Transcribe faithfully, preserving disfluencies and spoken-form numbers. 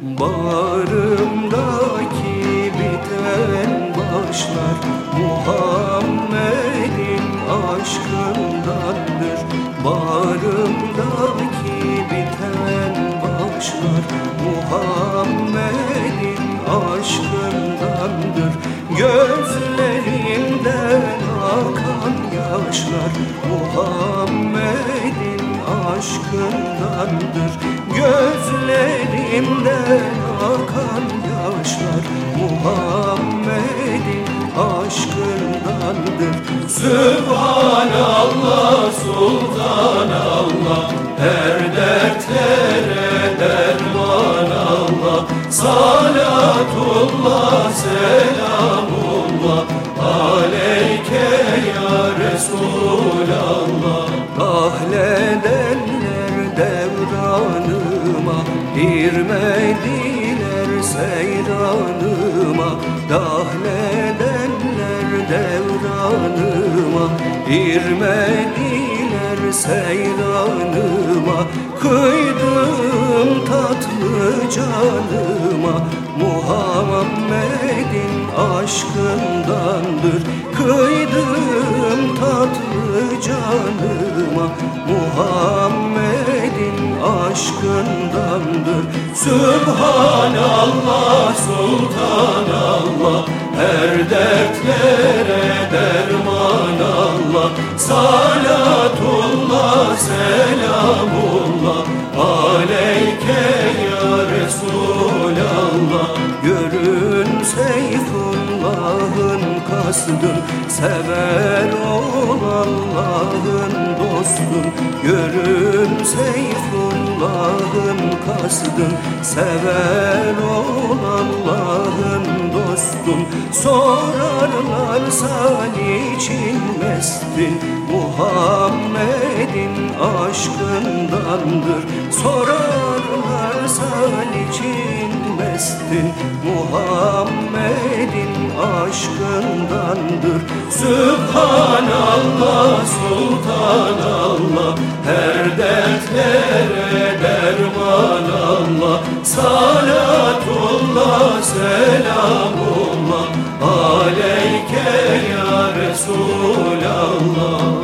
Bağrımdaki biten başlar Muhammed'in aşkındandır. Bağrımdaki biten başlar Muhammed'in aşkındandır. Gözlerimden akan yaşlar Muhammed'in aşkındandır. Gözlerimden akan yaşlar Muhammed'in aşkındandır. Sübhanallah, Sultanallah, her dertlere derman Allah. Salatullah, selamullah aleyke ya Resulallah. Kahledenler devranıma, girmediler seyranıma. Dahledenler devranıma, girmediler seyranıma. Kıydım tatlı canıma, Muhammed'in aşkındandır. Kıydım tatlı canıma, Muhammed'in aşkındandır. Sübhanallah, Sultanallah, her dertlere derman Allah. Salatullah, selamullah aleyke ya Resulallah. Görün Seyfullah'ın kastın, sever ol Allah'ın dostun. Görün Seyfullah'ın kastın, sever ol Allah'ın dostun. Sorarlarsa niçin mestin, Muhammed'in aşkındandır. Sorarlarsa niçin mestin, Muhammed'in aşkındandır. Sübhanallah, Sultanallah, her dertlere derman Allah. Salatullah, selamullah aleyke ya Resulallah.